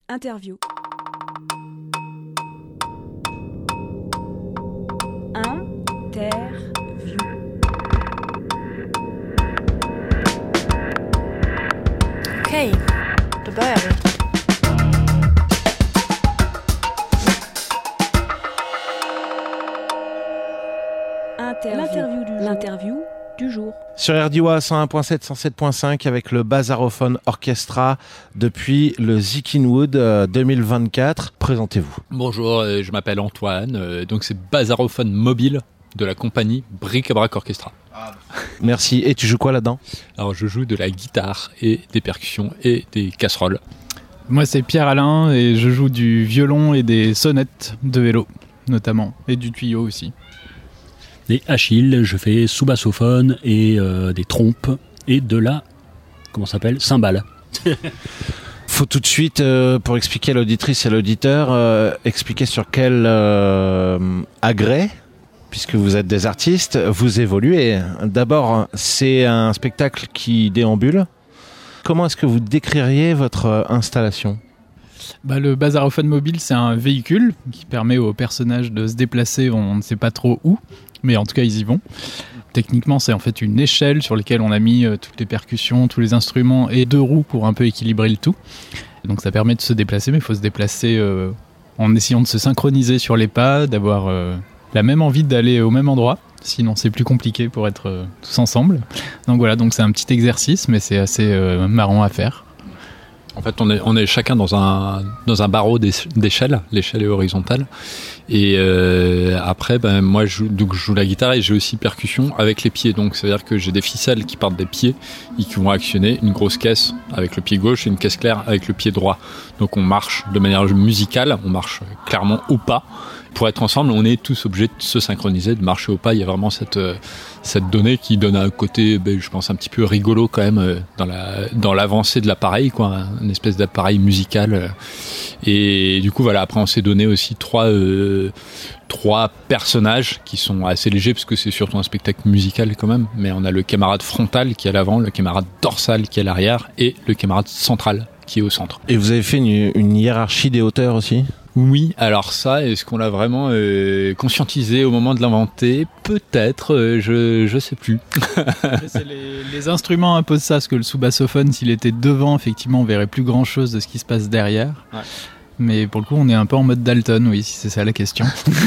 Interview. Okej, då börjar vi. L'interview du jour. Sur RDIWA 101.7, 107.5 avec le Bazarophone Orchestra depuis le Zickenwood 2024. Présentez-vous. Bonjour, je m'appelle Antoine, donc c'est Bazarophone mobile de la compagnie Bric-à-Brac Orchestra. Merci. Et tu joues quoi là-dedans ? Alors je joue de la guitare et des percussions et des casseroles. Moi c'est Pierre-Alain et je joue du violon et des sonnettes de vélo notamment, et du tuyau aussi. Et Achille, je fais sous-bassophone et des trompes et de la, cymbale. Faut tout de suite, pour expliquer à l'auditrice et à l'auditeur, expliquer sur quel agrès, puisque vous êtes des artistes, vous évoluez. D'abord, c'est un spectacle qui déambule. Comment est-ce que vous décririez votre installation ? Le Bazarophone mobile, c'est un véhicule qui permet aux personnages de se déplacer, on ne sait pas trop où, mais en tout cas ils y vont. Techniquement, c'est en fait une échelle sur laquelle on a mis toutes les percussions, tous les instruments et 2 roues pour un peu équilibrer le tout. Donc ça permet de se déplacer, mais il faut se déplacer en essayant de se synchroniser sur les pas, d'avoir la même envie d'aller au même endroit. Sinon c'est plus compliqué pour être tous ensemble. Donc voilà, donc c'est un petit exercice, mais c'est assez marrant à faire. En fait, on est chacun dans un barreau d'échelle. L'échelle est horizontale. Et après, moi, je joue la guitare et j'ai aussi percussion avec les pieds. Donc, c'est-à-dire que j'ai des ficelles qui partent des pieds et qui vont actionner une grosse caisse avec le pied gauche et une caisse claire avec le pied droit. Donc, on marche de manière musicale. On marche clairement au pas. Pour être ensemble, on est tous obligés de se synchroniser, de marcher au pas. Il y a vraiment cette donnée qui donne un côté, je pense, un petit peu rigolo quand même dans l'avancée de l'appareil, quoi, une espèce d'appareil musical. Et du coup, voilà. Après, on s'est donné aussi trois personnages qui sont assez légers parce que c'est surtout un spectacle musical quand même. Mais on a le camarade frontal qui est à l'avant, le camarade dorsal qui est à l'arrière et le camarade central qui est au centre. Et vous avez fait une hiérarchie des hauteurs aussi ? Oui, alors ça, est-ce qu'on l'a vraiment conscientisé au moment de l'inventer ? Peut-être, je sais plus. Les instruments imposent ça, parce que le sous-bassophone, s'il était devant, effectivement, on verrait plus grand-chose de ce qui se passe derrière. Ouais. Mais pour le coup, on est un peu en mode Dalton, oui, si c'est ça la question.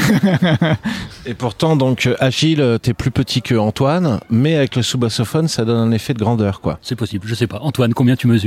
Et pourtant, donc, Achille, t'es plus petit que Antoine, mais avec le sous-bassophone, ça donne un effet de grandeur, quoi. C'est possible, je sais pas. Antoine, combien tu mesures ?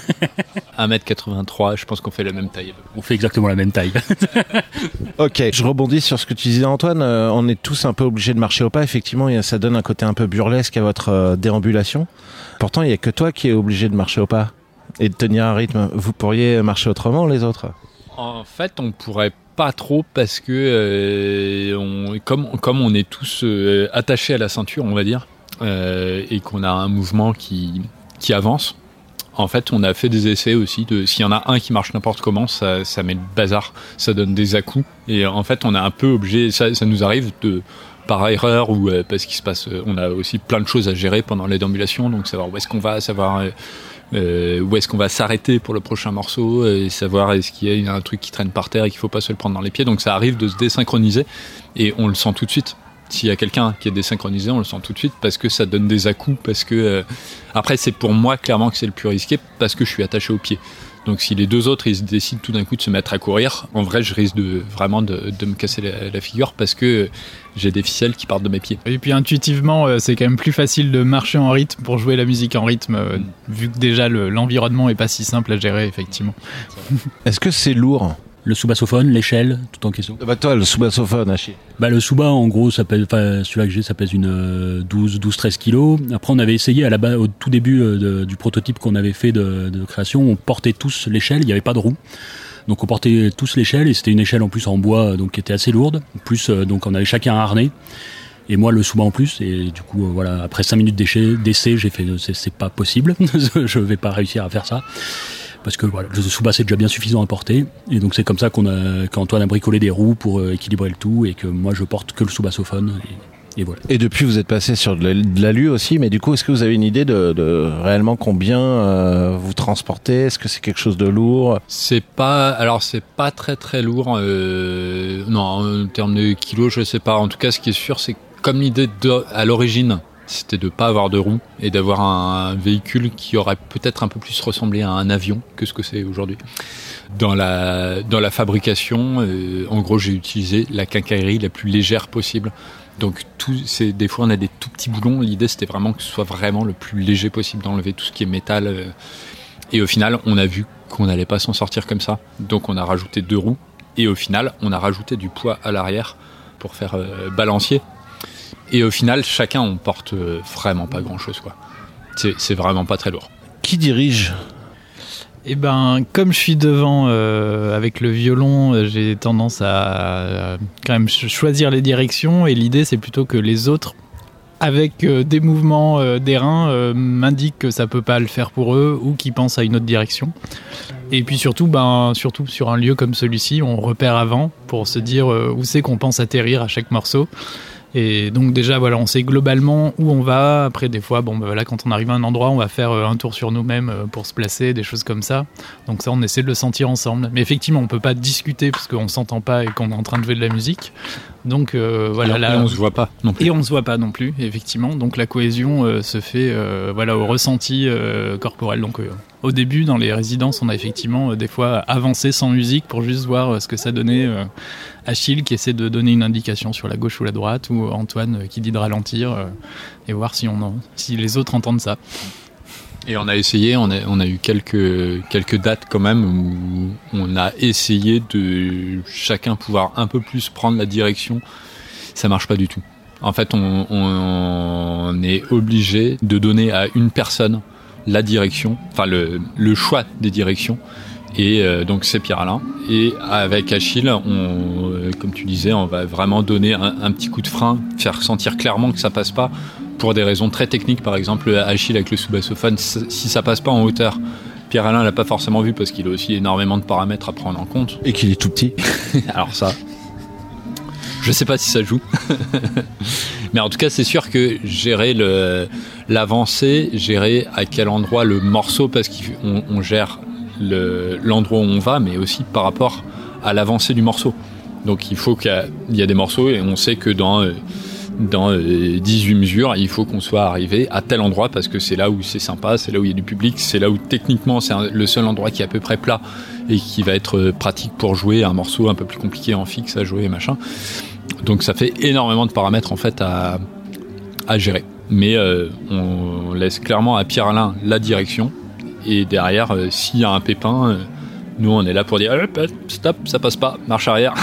1m83, je pense qu'on fait la même taille. On fait exactement la même taille. Ok, je rebondis sur ce que tu disais, Antoine. On est tous un peu obligés de marcher au pas. Effectivement, ça donne un côté un peu burlesque à votre déambulation. Pourtant, il n'y a que toi qui es obligé de marcher au pas et de tenir un rythme. Vous pourriez marcher autrement, les autres ? En fait, on pourrait pas trop parce que comme on est tous attachés à la ceinture, on va dire, et qu'on a un mouvement qui avance. En fait, on a fait des essais aussi s'il y en a un qui marche n'importe comment, ça met le bazar, ça donne des à-coups. Et en fait, on est un peu obligé, ça nous arrive par erreur ou parce qu'il se passe, on a aussi plein de choses à gérer pendant les déambulations, donc savoir où est-ce qu'on va, savoir où est-ce qu'on va s'arrêter pour le prochain morceau, et savoir est-ce qu'il y a un truc qui traîne par terre et qu'il faut pas se le prendre dans les pieds. Donc ça arrive de se désynchroniser et on le sent tout de suite. S'il y a quelqu'un qui est désynchronisé, on le sent tout de suite parce que ça donne des à-coups, parce que après c'est pour moi clairement que c'est le plus risqué parce que je suis attaché aux pieds. Donc si les 2 autres ils décident tout d'un coup de se mettre à courir, en vrai je risque vraiment de me casser la figure parce que j'ai des ficelles qui partent de mes pieds. Et puis intuitivement c'est quand même plus facile de marcher en rythme pour jouer la musique en rythme vu que déjà l'environnement est pas si simple à gérer effectivement. Est-ce que c'est lourd ? Le sous-bassophone, l'échelle, tout en question. Toi, le sous-bassophone, Achille. Le sous-bas, en gros, ça pèse, celui-là que j'ai, ça pèse une 12-13 kilos. Après, on avait essayé au tout début du prototype qu'on avait fait de création, on portait tous l'échelle, il n'y avait pas de roue. Donc on portait tous l'échelle et c'était une échelle en plus en bois, donc qui était assez lourde. Plus, donc on avait chacun un harnais. Et moi, le sous-bas en plus. Et du coup, voilà, après 5 minutes d'essai, j'ai fait, c'est pas possible. Je vais pas réussir à faire ça. Parce que voilà, le sous-bas c'est déjà bien suffisant à porter, et donc c'est comme ça qu'Antoine a bricolé des roues pour équilibrer le tout, et que moi je porte que le sous-bassophone, et Et voilà. Et depuis, vous êtes passé sur de l'alu aussi, mais du coup, est-ce que vous avez une idée de réellement combien vous transportez ? Est-ce que c'est quelque chose de lourd ? C'est pas très très lourd. Non, en termes de kilos, je sais pas. En tout cas, ce qui est sûr, c'est que comme l'idée à l'origine, c'était de pas avoir de roues et d'avoir un véhicule qui aurait peut-être un peu plus ressemblé à un avion que ce que c'est aujourd'hui. Dans la fabrication, en gros, j'ai utilisé la quincaillerie la plus légère possible. Donc des fois on a des tout petits boulons, l'idée c'était vraiment que ce soit vraiment le plus léger possible, d'enlever tout ce qui est métal. Et au final on a vu qu'on n'allait pas s'en sortir comme ça, donc on a rajouté 2 roues, et au final on a rajouté du poids à l'arrière pour faire balancier. Et au final chacun on porte vraiment pas grand chose, quoi. C'est vraiment pas très lourd. Qui dirige ? Eh ben, comme je suis devant avec le violon, j'ai tendance à quand même choisir les directions, et l'idée c'est plutôt que les autres, avec des mouvements des reins, m'indiquent que ça peut pas le faire pour eux ou qu'ils pensent à une autre direction. Et puis surtout sur un lieu comme celui-ci, on repère avant pour se dire où c'est qu'on pense atterrir à chaque morceau. Et donc déjà voilà, on sait globalement où on va. Après des fois quand on arrive à un endroit, on va faire un tour sur nous-mêmes pour se placer, des choses comme ça. Donc ça, on essaie de le sentir ensemble. Mais effectivement, on peut pas discuter parce qu'on s'entend pas et qu'on est en train de jouer de la musique. Donc voilà, et on se voit pas non plus. Et on se voit pas non plus, effectivement. Donc la cohésion se fait au ressenti corporel. Donc au début, dans les résidences, on a effectivement des fois avancé sans musique pour juste voir ce que ça donnait. Achille qui essaie de donner une indication sur la gauche ou la droite, ou Antoine qui dit de ralentir et voir si les autres entendent ça. Et on a essayé, on a eu quelques dates quand même où on a essayé de chacun pouvoir un peu plus prendre la direction. Ça marche pas du tout. En fait, on est obligé de donner à une personne la direction, enfin le choix des directions. Et donc c'est Pierre-Alain. Et avec Achille, comme tu disais, on va vraiment donner un petit coup de frein, faire sentir clairement que ça passe pas, pour des raisons très techniques. Par exemple, Achille avec le sous-bassophone, si ça passe pas en hauteur, Pierre-Alain l'a pas forcément vu parce qu'il a aussi énormément de paramètres à prendre en compte. Et qu'il est tout petit. Alors ça, je sais pas si ça joue. Mais en tout cas, c'est sûr que gérer l'avancée, gérer à quel endroit le morceau, parce qu'on gère l'endroit où on va, mais aussi par rapport à l'avancée du morceau. Donc il faut qu'il y a des morceaux, et on sait que dans 18 mesures, il faut qu'on soit arrivé à tel endroit parce que c'est là où c'est sympa, c'est là où il y a du public, c'est là où techniquement c'est le seul endroit qui est à peu près plat et qui va être pratique pour jouer un morceau un peu plus compliqué en fixe à jouer, machin. Donc ça fait énormément de paramètres en fait à gérer. Mais on laisse clairement à Pierre-Alain la direction. Et derrière, s'il y a un pépin, nous on est là pour dire stop, ça passe pas, marche arrière.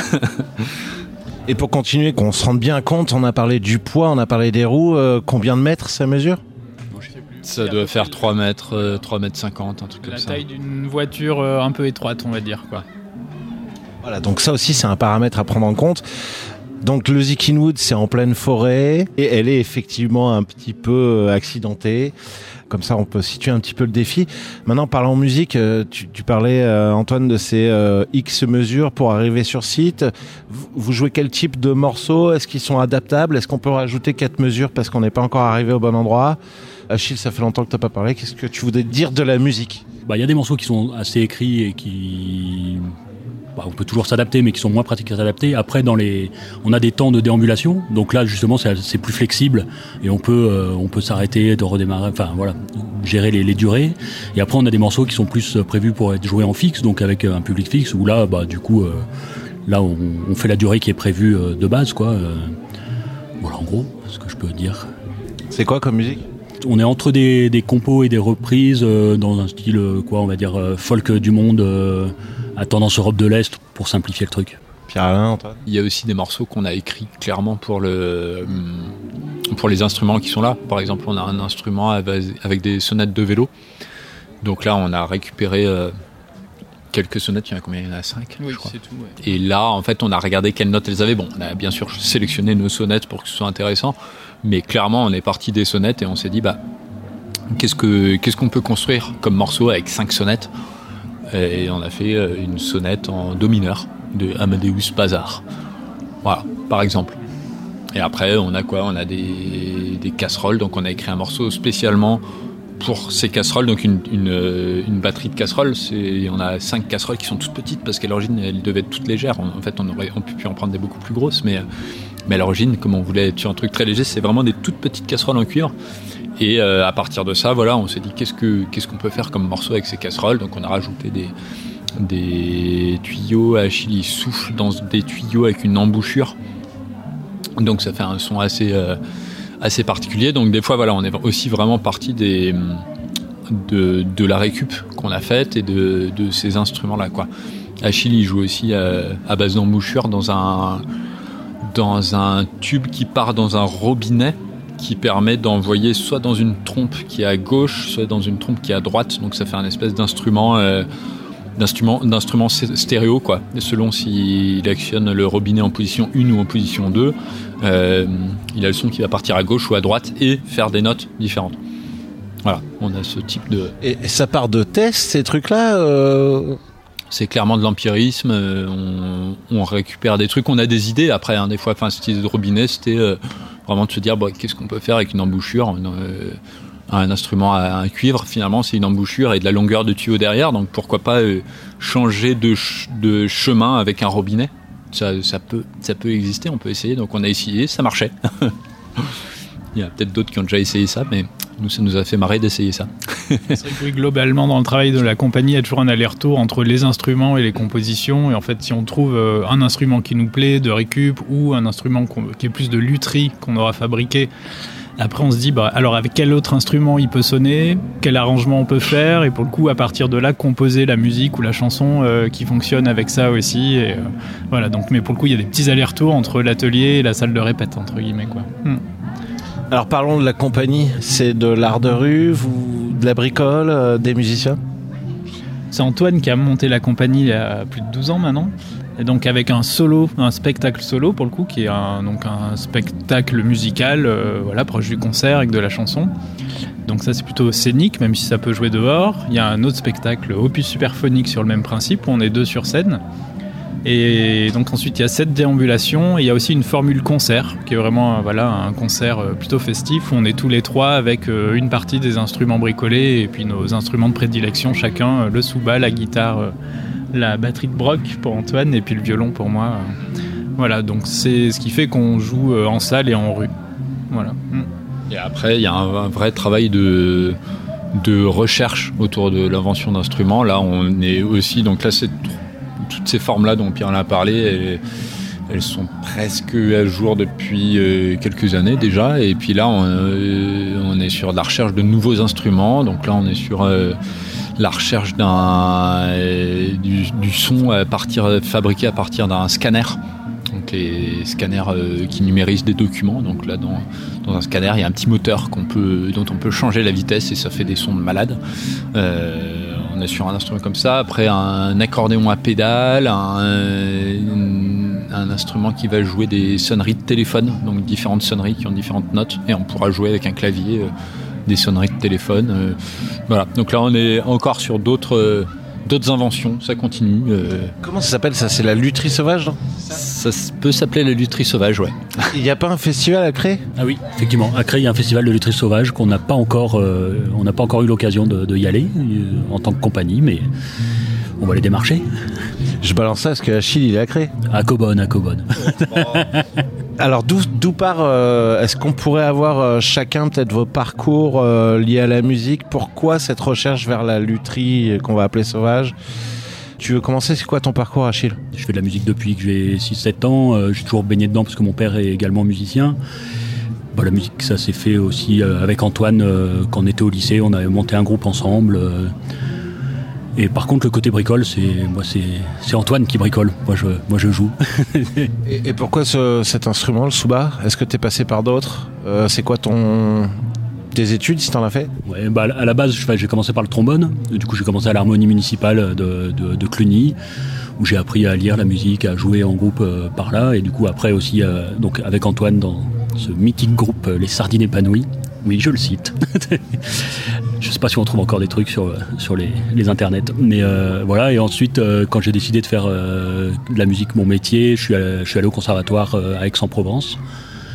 Et pour continuer, qu'on se rende bien compte, on a parlé du poids, on a parlé des roues, combien de mètres ça mesure ? Ça doit faire 3 mètres, 3 mètres 50, un truc comme ça. La taille d'une voiture un peu étroite, on va dire, quoi. Voilà, donc ça aussi c'est un paramètre à prendre en compte. Donc le Zickenwood, c'est en pleine forêt et elle est effectivement un petit peu accidentée. Comme ça, on peut situer un petit peu le défi. Maintenant, parlons musique. Tu parlais, Antoine, de ces X mesures pour arriver sur site. Vous jouez quel type de morceaux ? Est-ce qu'ils sont adaptables ? Est-ce qu'on peut rajouter 4 mesures parce qu'on n'est pas encore arrivé au bon endroit ? Achille, ça fait longtemps que tu n'as pas parlé. Qu'est-ce que tu voudrais dire de la musique ? Y a des morceaux qui sont assez écrits et qui... on peut toujours s'adapter, mais qui sont moins pratiques à s'adapter. Après, on a des temps de déambulation, donc là justement c'est plus flexible et on peut s'arrêter, de redémarrer, enfin voilà, gérer les durées. Et après on a des morceaux qui sont plus prévus pour être joués en fixe, donc avec un public fixe, où là du coup là on fait la durée qui est prévue de base, quoi. Voilà en gros ce que je peux dire. C'est quoi comme musique ? On est entre des compos et des reprises dans un style on va dire folk du monde. À tendance Europe de l'Est, pour simplifier le truc. Pierre-Alain, Antoine ? Il y a aussi des morceaux qu'on a écrits clairement pour les instruments qui sont là. Par exemple, on a un instrument avec des sonnettes de vélo. Donc là, on a récupéré quelques sonnettes. Il y en a combien ? Il y en a 5, oui, je crois. C'est tout, ouais. Et là, en fait, on a regardé quelles notes elles avaient. Bon, on a bien sûr sélectionné nos sonnettes pour que ce soit intéressant. Mais clairement, on est parti des sonnettes et on s'est dit, qu'est-ce qu'on peut construire comme morceau avec 5 sonnettes ? Et on a fait une sonnette en do mineur de Amadeus Pazar. Voilà, par exemple. Et après, on a quoi ? On a des casseroles. Donc, on a écrit un morceau spécialement pour ces casseroles. Donc, une batterie de casseroles. On a 5 casseroles qui sont toutes petites parce qu'à l'origine, elles devaient être toutes légères. En fait, on aurait pu en prendre des beaucoup plus grosses. Mais à l'origine, comme on voulait être sur un truc très léger, c'est vraiment des toutes petites casseroles en cuivre. Et à partir de ça, voilà, on s'est dit qu'est-ce qu'on peut faire comme morceau avec ces casseroles. Donc, on a rajouté des tuyaux. Achille souffle dans des tuyaux avec une embouchure. Donc ça fait un son assez particulier. Donc des fois, voilà, on est aussi vraiment parti de la récup qu'on a faite et de ces instruments-là, quoi. Achille, il joue aussi à base d'embouchure dans un tube qui part dans un robinet qui permet d'envoyer soit dans une trompe qui est à gauche, soit dans une trompe qui est à droite. Donc ça fait un espèce d'instrument stéréo, quoi. Selon s'il actionne le robinet en position 1 ou en position 2, il a le son qui va partir à gauche ou à droite et faire des notes différentes. Voilà, on a ce type de... Et ça part de tests, ces trucs-là C'est clairement de l'empirisme, on récupère des trucs, on a des idées après, hein, des fois, cette idée de robinet, c'était vraiment de se dire, qu'est-ce qu'on peut faire avec une embouchure, un instrument à un cuivre, finalement c'est une embouchure et de la longueur de tuyau derrière, donc pourquoi pas changer de chemin avec un robinet. Ça peut exister, on peut essayer. Donc on a essayé, ça marchait. Il y a peut-être d'autres qui ont déjà essayé ça, mais nous, ça nous a fait marrer d'essayer ça. C'est vrai que oui, globalement, dans le travail de la compagnie, il y a toujours un aller-retour entre les instruments et les compositions. Et en fait, si on trouve un instrument qui nous plaît, de récup, ou un instrument qui est plus de lutherie qu'on aura fabriqué, après on se dit, alors avec quel autre instrument il peut sonner, quel arrangement on peut faire, et pour le coup, à partir de là, composer la musique ou la chanson qui fonctionne avec ça aussi. Et, voilà, donc, mais pour le coup, il y a des petits allers-retours entre l'atelier et la salle de répète, entre guillemets, quoi. Alors parlons de la compagnie, c'est de l'art de rue, de la bricole, des musiciens ? C'est Antoine qui a monté la compagnie il y a plus de 12 ans maintenant. Et donc avec un spectacle solo pour le coup, qui est un spectacle musical, proche du concert avec de la chanson. Donc ça c'est plutôt scénique, même si ça peut jouer dehors. Il y a un autre spectacle, Opus Superphonique, sur le même principe, où on est 2 sur scène. Et donc ensuite il y a 7 déambulations, et il y a aussi une formule concert, qui est vraiment un concert plutôt festif, où on est tous les 3 avec une partie des instruments bricolés, et puis nos instruments de prédilection chacun, le souba, la guitare, la batterie de Brock pour Antoine et puis le violon pour moi. Voilà, donc c'est ce qui fait qu'on joue en salle et en rue. Voilà. Et après, il y a un vrai travail de recherche autour de l'invention d'instruments. Là, on est aussi... Donc là, c'est toutes ces formes-là dont Pierre en a parlé, elles sont presque à jour depuis quelques années déjà. Et puis là, on est sur la recherche de nouveaux instruments. Donc là, on est sur... la recherche du son fabriqué à partir d'un scanner. Donc les scanners qui numérisent des documents. Donc là, dans un scanner, il y a un petit moteur dont on peut changer la vitesse et ça fait des sons de malade. On est sur un instrument comme ça. Après, un accordéon à pédale, un instrument qui va jouer des sonneries de téléphone, donc différentes sonneries qui ont différentes notes, et on pourra jouer avec un clavier des sonneries de téléphone. Voilà. Donc là, on est encore sur d'autres inventions. Ça continue. Comment ça s'appelle ça ? C'est la lutherie sauvage, non ? Ça peut s'appeler la lutherie sauvage, ouais. Il n'y a pas un festival à Cré ? Ah oui, effectivement. À Cré, il y a un festival de lutherie sauvage qu'on n'a pas encore, on n'a pas encore eu l'occasion de y aller en tant que compagnie, mais on va les démarcher. Je balance ça parce que Achille, il est à Cré. À Cobonne. Alors d'où part est-ce qu'on pourrait avoir chacun peut-être vos parcours liés à la musique ? Pourquoi cette recherche vers la lutherie qu'on va appeler sauvage ? Tu veux commencer ? C'est quoi ton parcours, Achille ? Je fais de la musique depuis que j'ai 6-7 ans. J'ai toujours baigné dedans parce que mon père est également musicien. La musique, ça s'est fait aussi avec Antoine quand on était au lycée. On avait monté un groupe ensemble. Et par contre, le côté bricole, c'est Antoine qui bricole. Moi, je joue. Et pourquoi cet instrument, le souba ? Est-ce que tu es passé par d'autres ? C'est quoi tes études, si tu en as fait ? Ouais, à la base, j'ai commencé par le trombone. Du coup, j'ai commencé à l'harmonie municipale de Cluny, où j'ai appris à lire la musique, à jouer en groupe par là. Et du coup, après aussi, donc avec Antoine, dans ce mythique groupe Les Sardines Épanouies. Oui, je le cite. Je sais pas si on trouve encore des trucs sur les internets, mais voilà. Et ensuite, quand j'ai décidé de faire de la musique mon métier, je suis allé au conservatoire à Aix-en-Provence,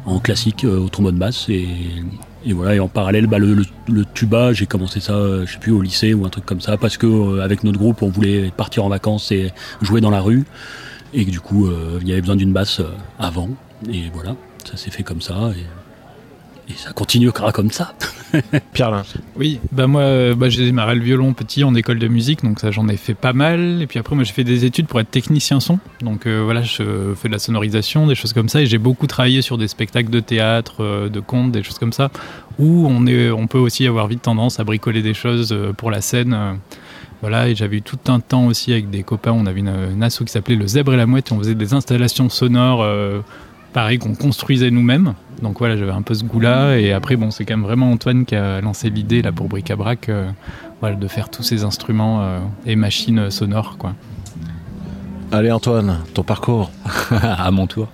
en classique au trombone basse et voilà. Et en parallèle, le tuba, j'ai commencé ça, je sais plus, au lycée ou un truc comme ça, parce que avec notre groupe, on voulait partir en vacances et jouer dans la rue, et que du coup, il y avait besoin d'une basse avant, et voilà, ça s'est fait comme ça, et ça continuera comme ça. Pierre Lin. Oui, moi j'ai démarré le violon petit en école de musique, donc ça j'en ai fait pas mal. Et puis après moi j'ai fait des études pour être technicien son, donc voilà, je fais de la sonorisation, des choses comme ça, et j'ai beaucoup travaillé sur des spectacles de théâtre, de contes, des choses comme ça, où on peut aussi avoir vite tendance à bricoler des choses pour la scène. Voilà, et j'avais eu tout un temps aussi avec des copains, on avait une asso qui s'appelait Le Zèbre et la Mouette, et on faisait des installations sonores pareil, qu'on construisait nous-mêmes. Donc voilà, j'avais un peu ce goût-là. Et après, c'est quand même vraiment Antoine qui a lancé l'idée là pour Bric-à-Brac, de faire tous ces instruments et machines sonores, quoi. Allez Antoine, ton parcours. À mon tour.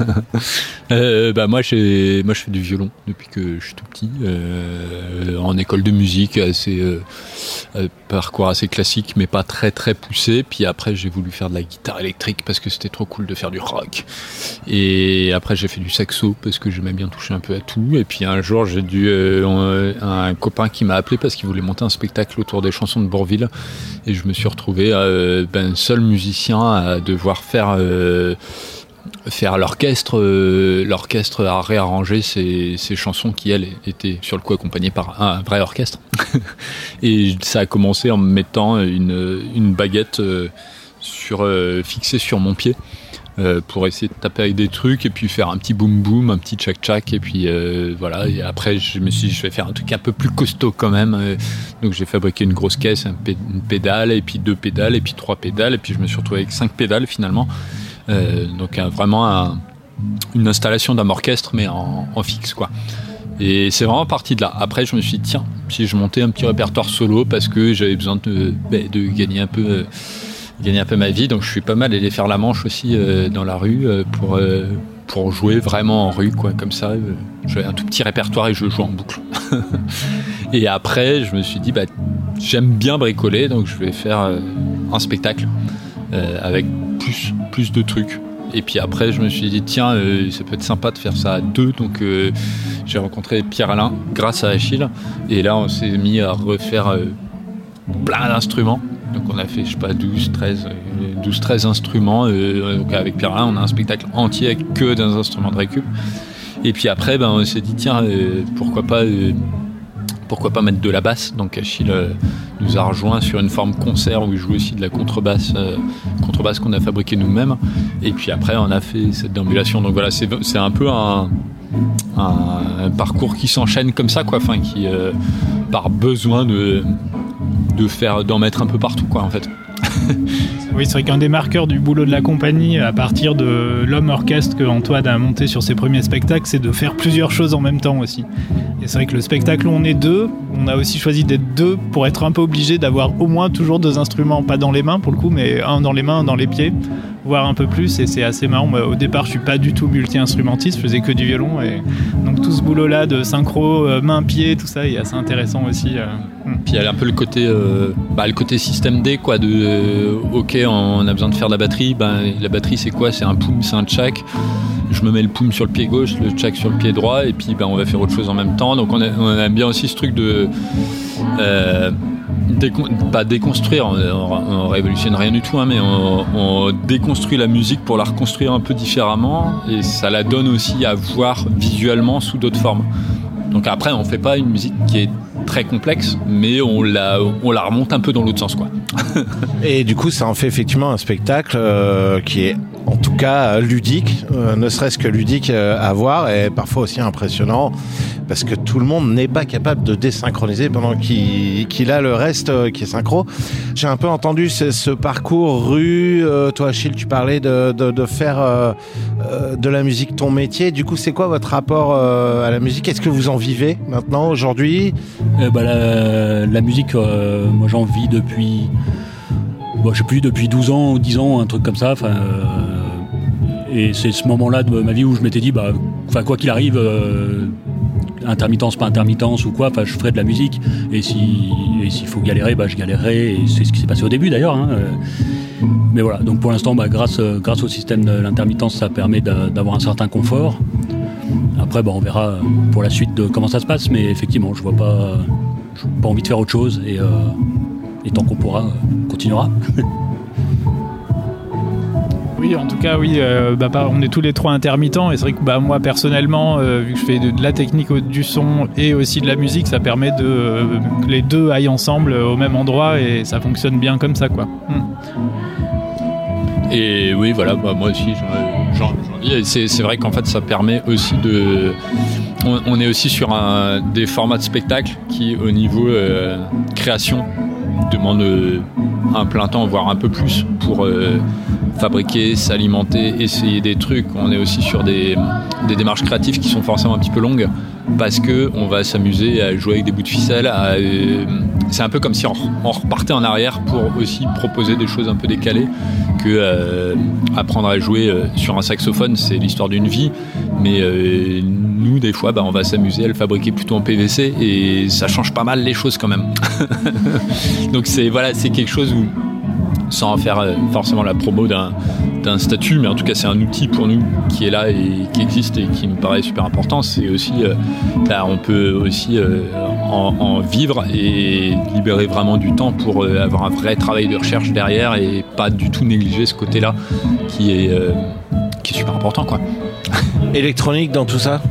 Moi je fais du violon depuis que je suis tout petit, en école de musique, parcours assez classique mais pas très très poussé. Puis après j'ai voulu faire de la guitare électrique parce que c'était trop cool de faire du rock. Et après j'ai fait du saxo parce que j'aimais bien toucher un peu à tout. Et puis un jour j'ai un copain qui m'a appelé parce qu'il voulait monter un spectacle autour des chansons de Bourvil. Et je me suis retrouvé seul musicien à devoir faire l'orchestre a réarrangé ces chansons qui elles étaient sur le coup accompagnées par un vrai orchestre. Et ça a commencé en me mettant une baguette fixée sur mon pied pour essayer de taper avec des trucs et puis faire un petit boum boum, un petit tchac tchac, et puis voilà. Et après je me suis dit je vais faire un truc un peu plus costaud quand même, donc j'ai fabriqué une grosse caisse, une pédale, et puis 2 pédales, et puis 3 pédales, et puis je me suis retrouvé avec 5 pédales finalement. Donc vraiment une installation d'un orchestre mais en fixe, quoi. Et c'est vraiment parti de là. Après je me suis dit tiens, si je montais un petit répertoire solo, parce que j'avais besoin de gagner un peu ma vie, donc je suis pas mal allé faire la manche aussi dans la rue pour jouer vraiment en rue, quoi. Comme ça j'avais un tout petit répertoire et je jouais en boucle. Et après je me suis dit j'aime bien bricoler, donc je vais faire un spectacle avec plus de trucs. Et puis après je me suis dit tiens, ça peut être sympa de faire ça à 2, donc j'ai rencontré Pierre Alain grâce à Achille, et là on s'est mis à refaire plein d'instruments. Donc on a fait 12-13 instruments. Donc avec Pierre Alain on a un spectacle entier avec que des instruments de récup. Et puis après on s'est dit tiens, pourquoi pas mettre de la basse. Donc Achille nous a rejoint sur une forme concert où il joue aussi de la contrebasse qu'on a fabriquée nous-mêmes. Et puis après on a fait cette déambulation. Donc voilà, c'est un peu un parcours qui s'enchaîne comme ça, quoi. Enfin qui par besoin d'en mettre un peu partout, quoi, en fait. Oui, c'est vrai qu'un des marqueurs du boulot de la compagnie, à partir de l'homme orchestre que Antoine a monté sur ses premiers spectacles, c'est de faire plusieurs choses en même temps aussi. Et c'est vrai que le spectacle où on est 2, on a aussi choisi d'être 2 pour être un peu obligé d'avoir au moins toujours 2 instruments, pas dans les mains pour le coup, mais un dans les mains, un dans les pieds, voire un peu plus. Et c'est assez marrant. Moi, au départ, je suis pas du tout multi-instrumentiste, je faisais que du violon, et donc tout ce boulot-là de synchro, main-pied, tout ça est assez intéressant aussi. Puis il y a un peu le côté système D, quoi, ok, on a besoin de faire de la batterie, la batterie c'est quoi? C'est un poum, c'est un tchac. Je me mets le poum sur le pied gauche, le tchac sur le pied droit, et puis on va faire autre chose en même temps. Donc on aime bien aussi ce truc de pas déconstruire, on révolutionne rien du tout, hein, mais on déconstruit la musique pour la reconstruire un peu différemment, et ça la donne aussi à voir visuellement sous d'autres formes. Donc après on fait pas une musique qui est très complexe, mais on la remonte un peu dans l'autre sens, quoi. Et du coup ça en fait effectivement un spectacle qui est en tout cas ludique, ne serait-ce que ludique à voir, et parfois aussi impressionnant, parce que tout le monde n'est pas capable de désynchroniser pendant qu'il a le reste qui est synchro. J'ai un peu entendu ce parcours rue, toi Achille tu parlais de faire de la musique ton métier. Du coup c'est quoi votre rapport à la musique? Est-ce que vous en vivez maintenant, aujourd'hui? La musique, moi j'en vis depuis, je sais plus, depuis 12 ans ou 10 ans, un truc comme ça. Et c'est ce moment-là de ma vie où je m'étais dit, quoi qu'il arrive, intermittence, pas intermittence ou quoi, je ferai de la musique. Et s'il faut galérer, je galérerai. Et c'est ce qui s'est passé au début d'ailleurs. Mais voilà, donc pour l'instant, grâce au système de l'intermittence, ça permet d'avoir un certain confort. après, on verra pour la suite de comment ça se passe, mais effectivement, je n'ai pas envie de faire autre chose, et tant qu'on pourra, on continuera. Oui, en tout cas, oui. On est tous les trois intermittents, et c'est vrai que moi, personnellement, vu que je fais de la technique du son et aussi de la musique, ça permet que les deux aillent ensemble au même endroit, et ça fonctionne bien comme ça, quoi. Et oui, voilà, moi aussi, j'en dis. Et c'est vrai qu'en fait, ça permet aussi on est aussi sur des formats de spectacle qui, au niveau création, demandent un plein temps, voire un peu plus, pour fabriquer, s'alimenter, essayer des trucs. On est aussi sur des démarches créatives qui sont forcément un petit peu longues, parce qu'on va s'amuser à jouer avec des bouts de ficelle. C'est un peu comme si on repartait en arrière pour aussi proposer des choses un peu décalées, que apprendre à jouer sur un saxophone, c'est l'histoire d'une vie, mais nous, des fois, on va s'amuser à le fabriquer plutôt en PVC, et ça change pas mal les choses quand même. Donc c'est quelque chose où, sans en faire forcément la promo d'un statut, mais en tout cas c'est un outil pour nous qui est là et qui existe et qui nous paraît super important. C'est aussi, on peut aussi en vivre et libérer vraiment du temps pour avoir un vrai travail de recherche derrière, et pas du tout négliger ce côté-là qui est super important, quoi. Électronique dans tout ça?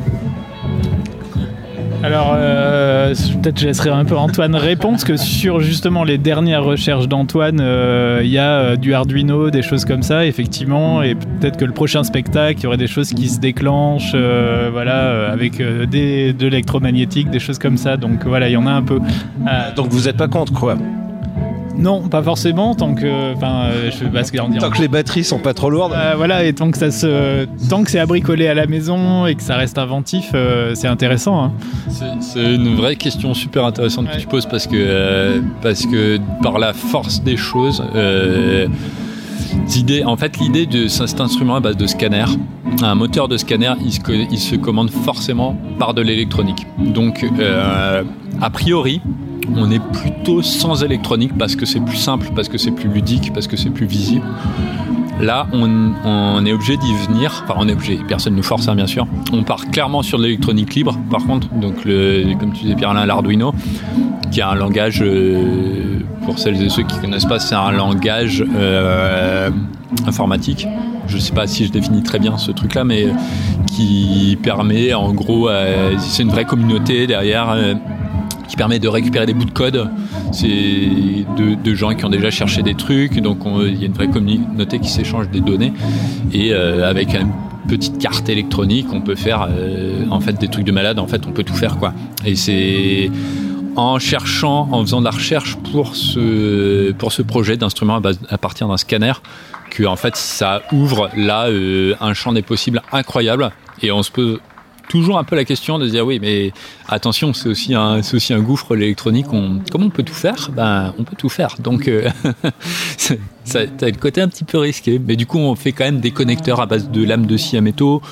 Alors, peut-être je laisserai un peu Antoine répondre, parce que sur justement les dernières recherches d'Antoine, il y a du Arduino, des choses comme ça, effectivement, et peut-être que le prochain spectacle, il y aurait des choses qui se déclenchent, avec de l'électromagnétique, des choses comme ça, donc voilà, il y en a un peu. Donc vous n'êtes pas contre, quoi? Non, pas forcément, tant que les batteries sont pas trop lourdes. Et tant que c'est à bricoler à la maison et que ça reste inventif, c'est intéressant. Hein. C'est une vraie question super intéressante que tu poses, parce que par la force des choses, l'idée de cet instrument à base de scanner, un moteur de scanner, il se commande forcément par de l'électronique. Donc, a priori, on est plutôt sans électronique, parce que c'est plus simple, parce que c'est plus ludique, parce que c'est plus visible. Là, on est obligé d'y venir. Enfin, on est obligé, personne ne nous force, bien sûr. On part clairement sur de l'électronique libre, par contre. Donc, comme tu disais, Pierre-Alain, l'Arduino, qui est un langage, pour celles et ceux qui ne connaissent pas, c'est un langage informatique. Je ne sais pas si je définis très bien ce truc-là, mais qui permet, en gros, c'est une vraie communauté derrière, qui permet de récupérer des bouts de code. C'est de gens qui ont déjà cherché des trucs, donc il y a une vraie communauté qui s'échange des données, et avec une petite carte électronique, on peut faire des trucs de malade. En fait, on peut tout faire, quoi. Et c'est en faisant de la recherche pour ce projet d'instrument à partir d'un scanner, que en fait ça ouvre là un champ des possibles incroyable. Et on se pose toujours un peu la question de se dire, oui, mais attention, c'est aussi un gouffre, l'électronique. Comment on peut tout faire? On peut tout faire. Donc, ça a le côté un petit peu risqué. Mais du coup, on fait quand même des connecteurs à base de lames de scie à métaux.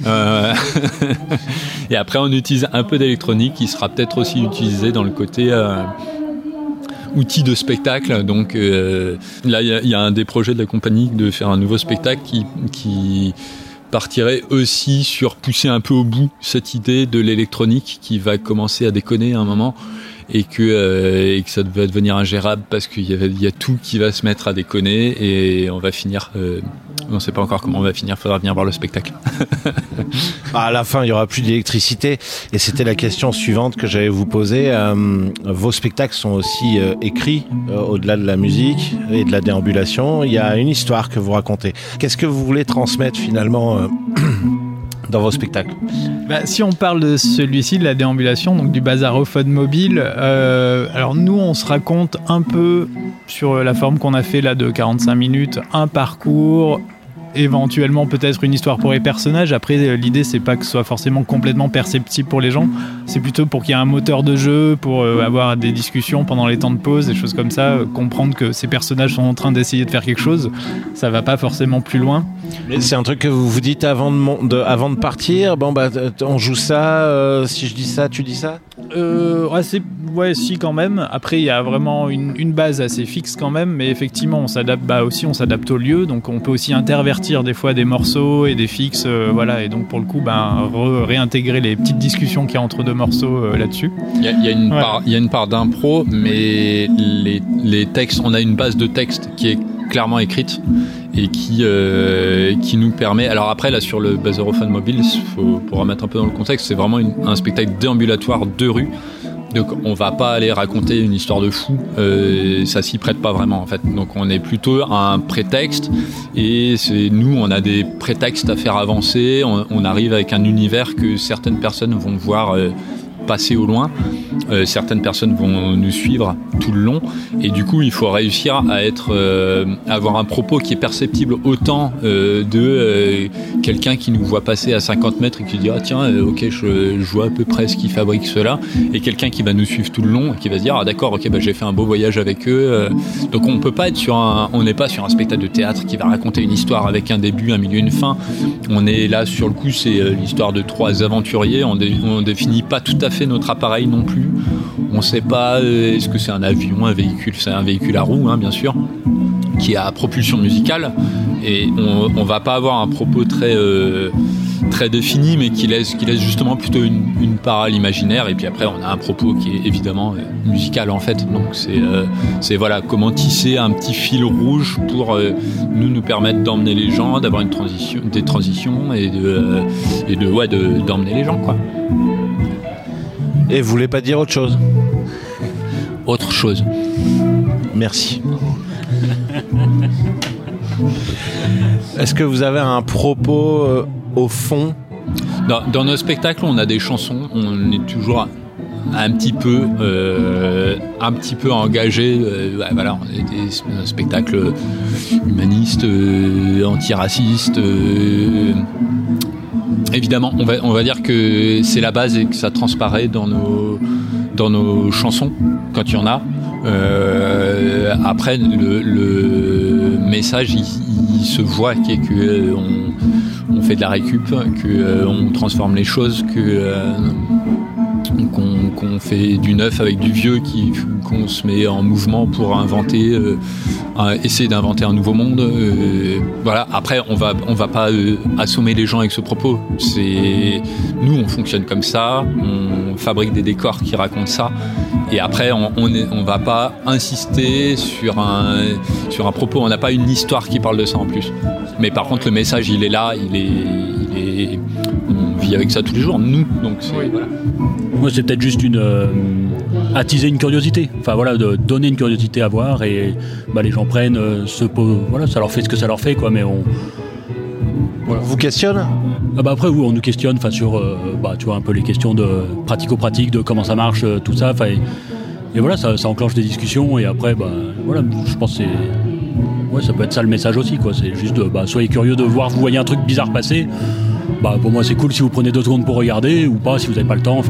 Et après, on utilise un peu d'électronique qui sera peut-être aussi utilisé dans le côté outil de spectacle. Donc, là, il y a un des projets de la compagnie de faire un nouveau spectacle qui partirait aussi sur pousser un peu au bout cette idée de l'électronique qui va commencer à déconner à un moment, et que ça va devenir ingérable, parce qu'il y a tout qui va se mettre à déconner, et on va finir, on ne sait pas encore comment on va finir, il faudra venir voir le spectacle. À la fin, il n'y aura plus d'électricité, et c'était la question suivante que j'allais vous poser. Vos spectacles sont aussi écrits, au-delà de la musique et de la déambulation. Il y a une histoire que vous racontez. Qu'est-ce que vous voulez transmettre finalement dans vos spectacles? Si on parle de celui-ci, de la déambulation, donc du basarophone mobile, alors nous, on se raconte un peu sur la forme qu'on a fait là de 45 minutes, un parcours, éventuellement peut-être une histoire pour les personnages. Après, l'idée, c'est pas que ce soit forcément complètement perceptible pour les gens, c'est plutôt pour qu'il y ait un moteur de jeu, pour avoir des discussions pendant les temps de pause, des choses comme ça, comprendre que ces personnages sont en train d'essayer de faire quelque chose. Ça va pas forcément plus loin. Mais c'est un truc que vous vous dites avant de partir. On joue ça. Si je dis ça, tu dis ça. Si quand même. Après, il y a vraiment une base assez fixe quand même, mais effectivement, on s'adapte au lieu, donc on peut aussi intervertir des fois des morceaux et des fixes, et donc pour le coup, réintégrer les petites discussions qu'il y a entre deux morceaux là-dessus. Il y a une part d'impro, mais les textes, on a une base de texte qui est clairement écrite et qui nous permet. Alors après, là sur le Bazarophone Mobile, pour remettre un peu dans le contexte, c'est vraiment un spectacle déambulatoire de rue. Donc on va pas aller raconter une histoire de fou, ça s'y prête pas vraiment en fait. Donc on est plutôt un prétexte et nous on a des prétextes à faire avancer, on arrive avec un univers que certaines personnes vont voir passer au loin, certaines personnes vont nous suivre tout le long et du coup il faut réussir à avoir un propos qui est perceptible autant de quelqu'un qui nous voit passer à 50 mètres et qui dit ok je vois à peu près ce qu'ils fabriquent cela, et quelqu'un qui va nous suivre tout le long et qui va se dire d'accord, ok, j'ai fait un beau voyage avec eux, donc on peut pas être on n'est pas sur un spectacle de théâtre qui va raconter une histoire avec un début, un milieu, une fin. On est là sur le coup, c'est l'histoire de trois aventuriers, on définit pas tout à fait notre appareil non plus. On sait pas est-ce que c'est un avion, un véhicule, c'est un véhicule à roues bien sûr, qui a propulsion musicale, et on va pas avoir un propos très défini, mais qui laisse justement plutôt une part à l'imaginaire, et puis après on a un propos qui est évidemment musical en fait. Donc c'est comment tisser un petit fil rouge pour nous permettre d'emmener les gens, d'avoir des transitions et d'emmener les gens quoi. Et vous voulez pas dire autre chose ? Autre chose. Merci. Est-ce que vous avez un propos au fond ? Dans nos spectacles, on a des chansons. On est toujours un petit peu engagé. On est des spectacles humanistes, antiracistes. Évidemment, on va dire que c'est la base et que ça transparaît dans nos chansons quand il y en a. Après, le message, il se voit qui est que on fait de la récup, que on transforme les choses, qu'on fait du neuf avec du vieux, qu'on se met en mouvement pour essayer d'inventer un nouveau monde. Après on va pas assommer les gens avec ce propos. Nous on fonctionne comme ça, on fabrique des décors qui racontent ça, et après on va pas insister sur un propos. On n'a pas une histoire qui parle de ça en plus. Mais par contre le message il est là, on vit avec ça tous les jours, nous. Donc voilà. Moi, c'est peut-être juste attiser une curiosité. De donner une curiosité à voir, et les gens prennent ça leur fait ce que ça leur fait, quoi. Mais on vous questionne. Après, oui, on nous questionne, sur tu vois un peu les questions de pratico-pratique, de comment ça marche, tout ça. Et voilà, ça enclenche des discussions, et après, je pense que ça peut être ça le message aussi, quoi. C'est juste soyez curieux de voir, vous voyez un truc bizarre passer. Pour moi c'est cool si vous prenez 2 secondes pour regarder, ou pas si vous n'avez pas le temps,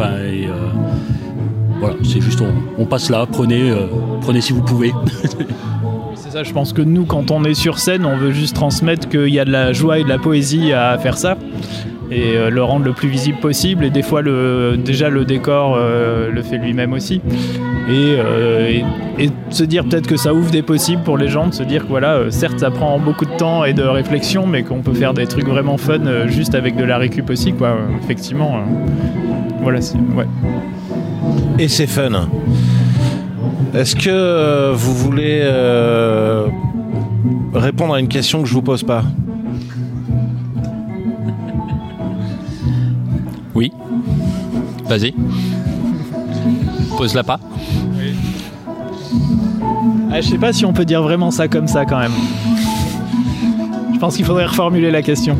c'est juste on passe là, prenez si vous pouvez. C'est ça, je pense que nous quand on est sur scène, on veut juste transmettre qu'il y a de la joie et de la poésie à faire ça, et le rendre le plus visible possible, et des fois le décor le fait lui-même aussi, et se dire peut-être que ça ouvre des possibles pour les gens, de se dire que certes ça prend beaucoup de temps et de réflexion, mais qu'on peut faire des trucs vraiment fun juste avec de la récup aussi, quoi. Effectivement, et c'est fun. Est-ce que vous voulez répondre à une question que je vous pose pas ? Oui. Vas-y. Pose-la pas. Oui. Je sais pas si on peut dire vraiment ça comme ça quand même. Je pense qu'il faudrait reformuler la question.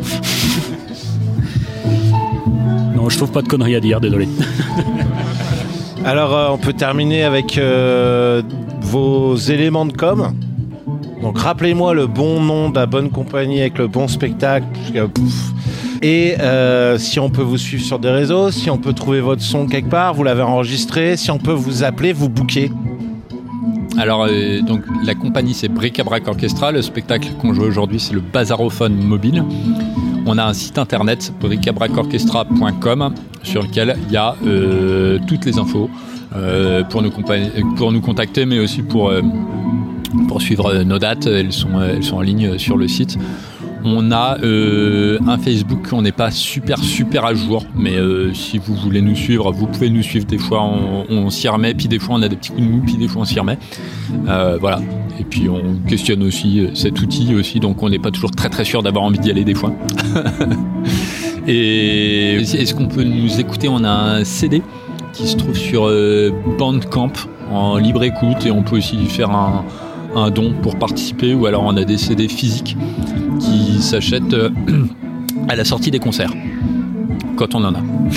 Non, je trouve pas de conneries à dire, désolé. Alors, on peut terminer avec vos éléments de com'. Donc, rappelez-moi le bon nom de la bonne compagnie avec le bon spectacle. Et si on peut vous suivre sur des réseaux, si on peut trouver votre son quelque part, vous l'avez enregistré, si on peut vous appeler, vous booker. Alors, donc la compagnie c'est Bric-à-Brac Orchestra. Le spectacle qu'on joue aujourd'hui c'est le Bazarophone Mobile. On a un site internet, bric-à-brac-orchestra.com, sur lequel il y a toutes les infos pour nous contacter, mais aussi pour suivre nos dates. Elles sont en ligne sur le site. On a un Facebook, on n'est pas super à jour, mais si vous voulez nous suivre, vous pouvez nous suivre. Des fois on s'y remet, puis des fois on a des petits coups de mou, puis des fois on s'y remet. Voilà. Et puis on questionne aussi cet outil aussi, donc on n'est pas toujours très sûr d'avoir envie d'y aller des fois. Et est-ce qu'on peut nous écouter? On a un CD qui se trouve sur Bandcamp en libre écoute, et on peut aussi faire un don pour participer, ou alors on a des CD physiques qui s'achètent à la sortie des concerts, quand on en a.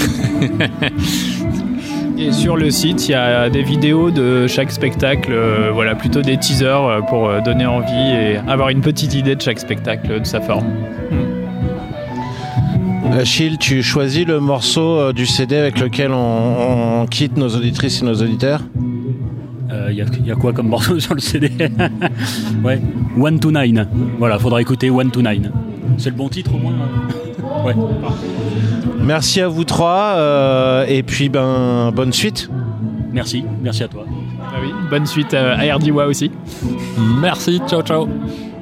Et sur le site, il y a des vidéos de chaque spectacle, voilà, plutôt des teasers pour donner envie et avoir une petite idée de chaque spectacle, de sa forme. Achille, tu choisis le morceau du CD avec lequel on quitte nos auditrices et nos auditeurs? Il y a quoi comme morceau sur le CD? Ouais, 1 to 9. Voilà, faudra écouter 1 to 9. C'est le bon titre au moins. Ouais. Merci à vous trois, et puis bonne suite. Merci à toi. Ah oui, bonne suite à RDWA aussi. Merci, ciao.